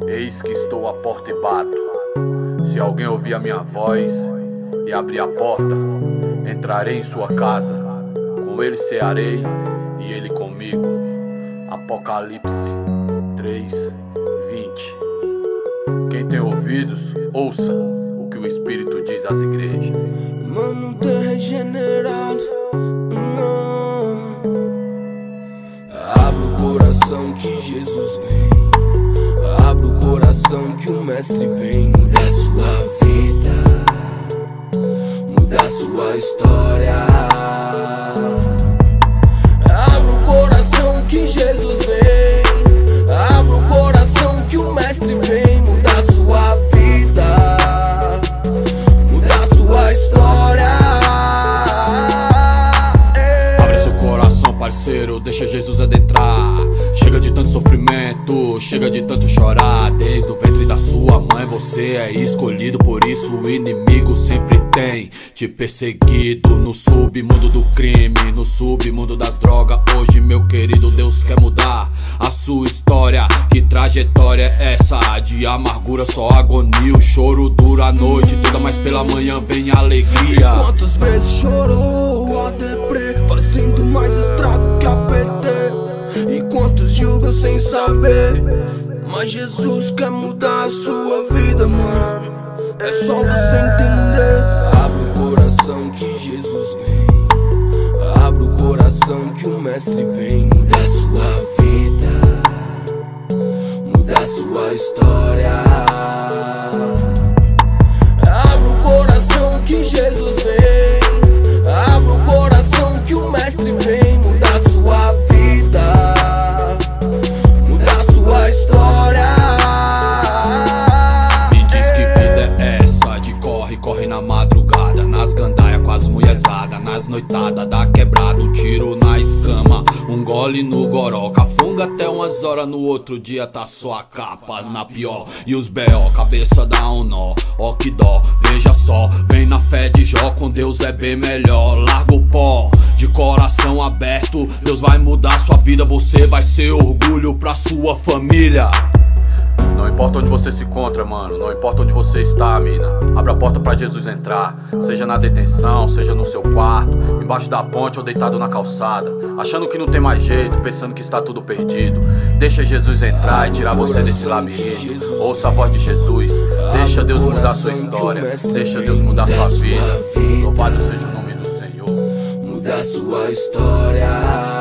Eis que estou à porta e bato. Se alguém ouvir a minha voz e abrir a porta, entrarei em sua casa, com ele cearei e ele comigo. Apocalipse 3:20. Quem tem ouvidos, ouça o que o Espírito diz às igrejas. Mano, tá regenerado. Abra o coração que Jesus vem. Abra o coração que o Mestre vem. Muda a sua vida, muda a sua história. Abra o coração que Jesus vem. Abra o coração que o Mestre vem. Muda a sua vida, muda a sua história. Abre seu coração, parceiro, deixa Jesus adentrar. Chega de tanto sofrimento, chega de tanto chorar. Desde o ventre da sua mãe você é escolhido. Por isso o inimigo sempre tem te perseguido. No submundo do crime, no submundo das drogas. Hoje, meu querido, Deus quer mudar a sua história. Que trajetória é essa? De amargura, só agonia. O choro dura a noite toda, mas pela manhã vem a alegria. Quantas vezes chorou a deprê, parecendo mais estrago que a PT. E quantos julgam sem saber, mas Jesus quer mudar a sua vida, mano. É só você entender. Abra o coração que Jesus vem. Abra o coração que o Mestre vem. Muda a sua vida, muda a sua história. Abra o coração que Jesus vem. Abra o coração que o Mestre vem. Muda a sua vida, muda a sua história. Me diz que vida é essa de corre, corre na madrugada, nas gandaia com as mulherzadas, nas noitadas da quebrada. Um tiro na escama, um gole no goró, cafunga até umas horas, no outro dia tá só a capa na pior. E os B.O., cabeça dá um nó, ó que dó, veja só. Vem na fé de Jó, com Deus é bem melhor. Larga o pó, de coração aberto, Deus vai mudar sua vida. Você vai ser orgulho pra sua família. Não importa onde você se encontra, mano, não importa onde você está, mina. Abra a porta pra Jesus entrar. Seja na detenção, seja no seu quarto, embaixo da ponte ou deitado na calçada, achando que não tem mais jeito, pensando que está tudo perdido. Deixa Jesus entrar e tirar você desse labirinto. Ouça a voz de Jesus. Deixa Deus mudar sua história. Deixa Deus mudar sua vida. Louvado seja o nome do Senhor. Muda a sua história.